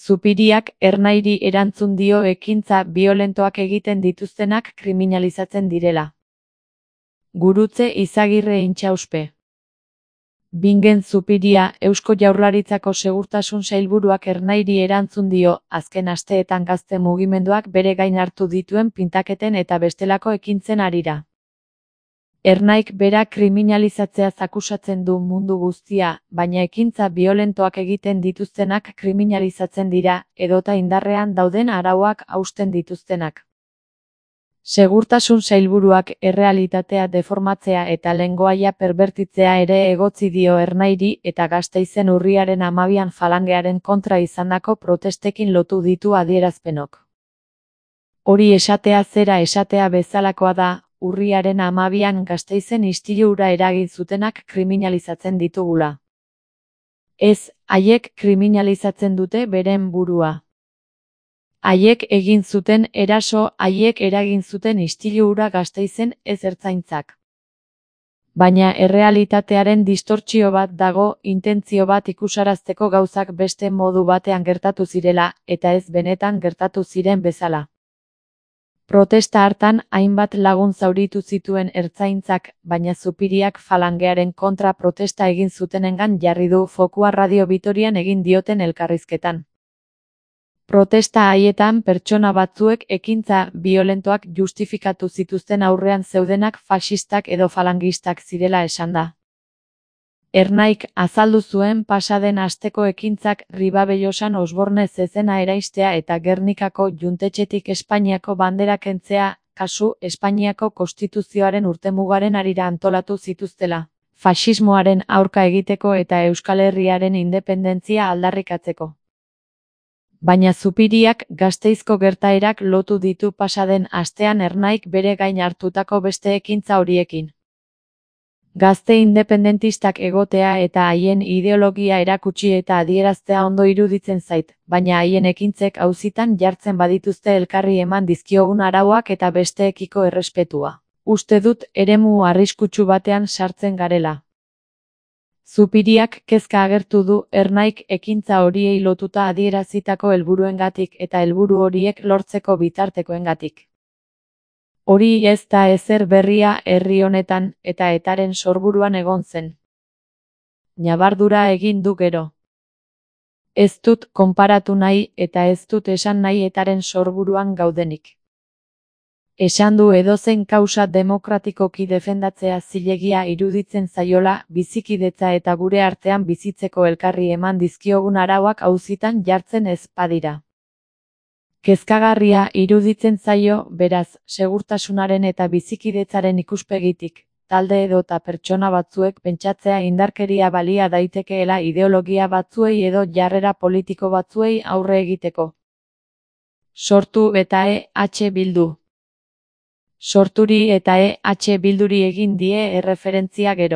Zupiriak Ernairi erantzun dio ekintza biolentoak egiten dituztenak kriminalizatzen direla. Gurutze Izagirre Intxauspe. Bingen Zupiria, Eusko Jaurlaritzako Segurtasun Sailburuak Ernairi erantzun dio, azken asteetan gazte mugimenduak bere gain hartu dituen pintaketen eta bestelako ekintzen harira. Ernaik bera kriminalizatzeaz akusatzen du mundu guztia, baina ekintza biolentoak egiten dituztenak kriminalizatzen dira, edota indarrean dauden arauak hausten dituztenak. Segurtasun sailburuak errealitatea deformatzea eta lengoaia perbertitzea ere egotzi dio Ernairi eta Gasteizen urriaren 12 falangearen kontra izandako protestekin lotu ditu adierazpenok. Hori esatea zera esatea bezalakoa da, urriaren 12 Gasteizen istilu hura eragin zutenak kriminalizatzen ditugula. Ez, haiek kriminalizatzen dute beren burua. Haiek egin zuten eraso, haiek eragin zuten istilu hura Gasteizen, ez ertzaintzak. Baina errealitatearen distortsio bat dago, intentzio bat ikusarazteko gauzak beste modu batean gertatu zirela, eta ez benetan gertatu ziren bezala. Protesta hartan hainbat lagun zauritu zituen ertzaintzak, baina Zupiriak falangearen kontra protesta egin zutenengan jarri du fokua Radio Vitorian egin dioten elkarrizketan. Protesta haietan pertsona batzuek ekintza biolentoak justifikatu zituzten aurrean zeudenak faxistak edo falangistak zirela esan da. Ernaik azaldu zuen pasaden asteko ekintzak Ribabellosan Osborne zezena eraistea eta Gernikako juntetxetik Espainiako bandera kentzea, kasu Espainiako Konstituzioaren urtemugaren harira antolatu zituztela, faxismoaren aurka egiteko eta Euskal Herriaren independentzia aldarrikatzeko. Baina Zupiriak Gasteizko gertaerak lotu ditu pasaden astean Ernaik bere gain hartutako beste ekintza horiekin. Gazte independentistak egotea eta haien ideologia erakutsi eta adieraztea ondo iruditzen zait, baina haien ekintzek auzitan jartzen badituzte elkarri eman dizkiogun arauak eta besteekiko errespetua. Uste dut eremu arriskutsu batean sartzen garela. Zupiriak kezka agertu du Ernaik ekintza horiei lotuta adierazitako helburuengatik eta helburu horiek lortzeko bitartekoengatik. Hori ez da ezer berria herri honetan eta etaren sorburuan egon zen. Ñabardura egin du gero. Ez dut konparatu nahi eta ez dut esan nahi etaren sorburuan gaudenik. Esan du edozein kausa demokratikoki defendatzea zilegia iruditzen zaiola, bizikidetza eta gure artean bizitzeko elkarri eman dizkiogun arauak auzitan jartzen ez badira. Kezkagarria iruditzen zaio, beraz, segurtasunaren eta bizikidetzaren ikuspegitik, talde edota pertsona batzuek pentsatzea indarkeria balia daitekeela ideologia batzuei edo jarrera politiko batzuei aurre egiteko. Sortu eta EH Bildu. Sorturi eta EH Bilduri egin die erreferentzia gero.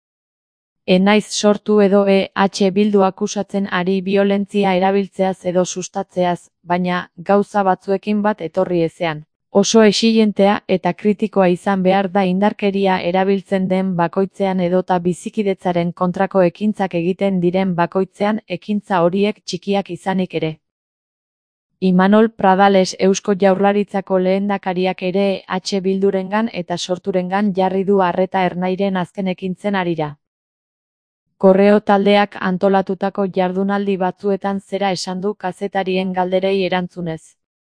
Naiz sortu edo EH Bildu akusatzen ari biolentzia erabiltzeaz edo sustatzeaz, baina gauza batzuekin bat etorri ezean. Oso exigentea eta kritikoa izan behar da indarkeria erabiltzen den bakoitzean edota bizikidetzaren kontrako ekintzak egiten diren bakoitzean ekintza horiek txikiak izanik ere. Imanol Pradales Eusko Jaurlaritzako lehendakariak ere EH Bildurengan eta sorturengan jarri du arreta Ernairen azken ekintzen harira. Korreo taldeak antolatutako jardunaldi batzuetan zera esan du kazetarien galderei erantzunez.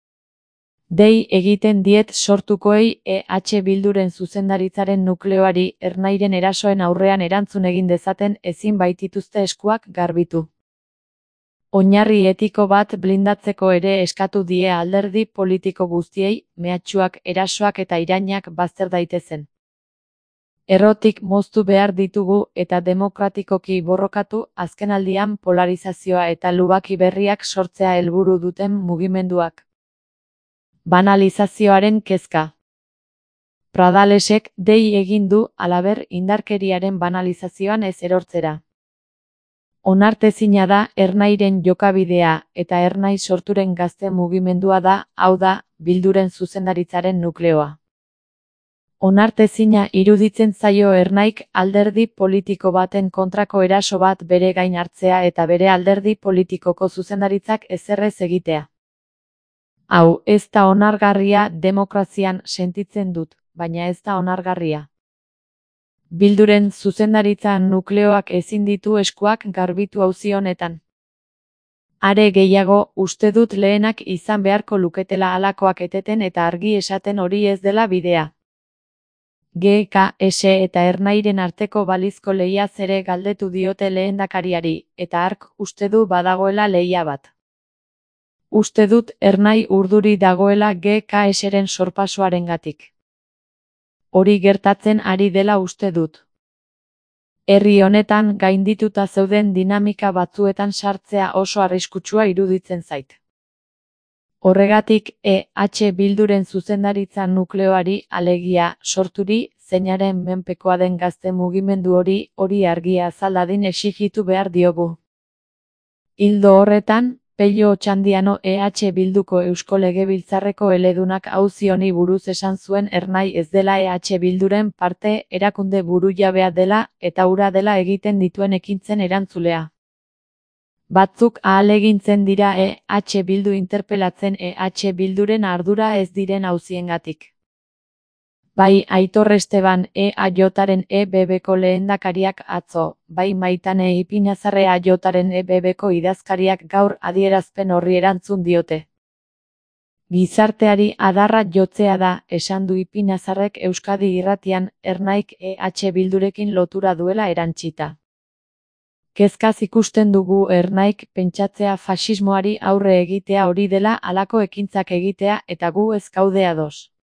Dei egiten diet sortukoei EH Bilduren zuzendaritzaren nukleoari Ernairen erasoen aurrean erantzun egin dezaten ezin baitituzte eskuak garbitu. Oinarri etiko bat blindatzeko ere eskatu die alderdi politiko guztiei, mehatxuak, erasoak eta irainak bazter daitezen. Errotik moztu behar ditugu eta demokratikoki borrokatu azkenaldian polarizazioa eta lubaki berriak sortzea helburu duten mugimenduak. Banalizazioaren kezka. Pradalesek dei egin du halaber indarkeriaren banalizazioan ez erortzera. Onartezina da Ernairen jokabidea eta Ernai sorturen gazte mugimendua da, hau da, Bilduren zuzendaritzaren nukleoa. Onartezina iruditzen zaio Ernaik alderdi politiko baten kontrako eraso bat bere gain hartzea eta bere alderdi politikoko zuzendaritzak ezerrez egitea. Hau, ez da onargarria, demokrazian sentitzen dut, baina ez da onargarria. Bilduren zuzendaritza nukleoak ezin ditu eskuak garbitu auzi honetan. Are gehiago, uste dut lehenak izan beharko luketela halakoak eteten eta argi esaten hori ez dela bidea. GKS eta Ernairen arteko balizko lehiaz ere galdetu diote lehendakariari, eta hark uste du badagoela lehia bat. Uste dut Ernai urduri dagoela GKSren sorpasoarengatik. Hori gertatzen ari dela uste dut. Herri honetan gaindituta zeuden dinamika batzuetan sartzea oso arriskutsua iruditzen zait. Horregatik, Bilduren zuzendaritza nukleoari, alegia, sorturi, zeinaren menpekoa den gazte mugimendu hori argia azal dadin exijitu behar diogu. Ildo horretan, Pello Otxandiano Bilduko Eusko Legebiltzarreko eledunak auzi honi buruz esan zuen Ernai ez dela Bilduren parte erakunde burujabea dela eta hura dela egiten dituen ekintzen erantzulea. Batzuk ahalegintzen dira Bildu interpelatzen Bilduren ardura ez diren auziengatik. Bai Aitor Esteban EAJaren EBBko lehendakariak atzo, bai Maitane Ipinazarre EAJaren EBBko idazkariak gaur adierazpen horri erantzun diote. Gizarteari adarra jotzea da, esan du Ipinazarrek Euskadi Irratian, Ernaik Bildurekin lotura duela erantsita. Kezkaz ikusten dugu Ernaik pentsatzea faxismoari aurre egitea hori dela halako ekintzak egitea eta gu ez gaude ados.